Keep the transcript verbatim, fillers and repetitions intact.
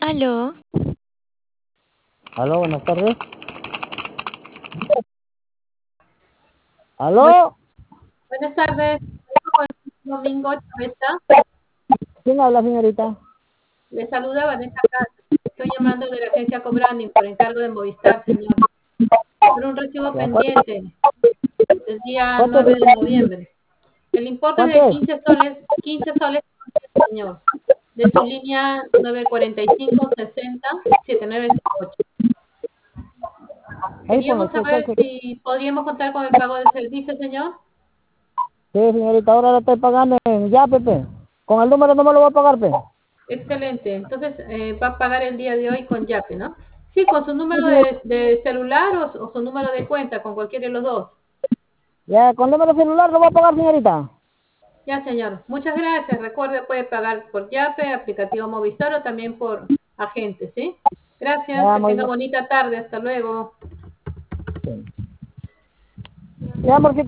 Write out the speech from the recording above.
Aló, Aló, buenas tardes. Bu- Aló, Buenas tardes, Domingo Chaveta. ¿quién habla, señorita? Le saluda Vanessa Casas. Estoy llamando de la agencia Cobrani por encargo de Movistar, señor. Por un recibo Ya, ¿Cuánto, pendiente el día cuánto, nueve de noviembre. El importe es cuánto de es? quince soles, quince soles, señor, de su línea nueve cuatro cinco sesenta setenta y nueve cero ocho. Ahí ponlo, Queríamos ¿qué, qué, saber qué? si podríamos contar con el pago del servicio, señor. Sí, señorita, ahora lo estoy pagando en ya, Pepe. Con el número no me lo voy a pagar, Pepe. Excelente. Entonces, eh, va a pagar el día de hoy con Yape, ¿no? Sí, con su Sí, número señor. de, de celular o, su o su número de cuenta, con cualquiera de los dos. Ya, con el número celular lo voy a pagar, señorita. Ya, señor. Muchas gracias. Recuerde, puede pagar por Yape, aplicativo Movistar o también por agente, ¿sí? Gracias. Ya, Que muy tenga bien. bonita tarde. Hasta luego. Ya, amorcito.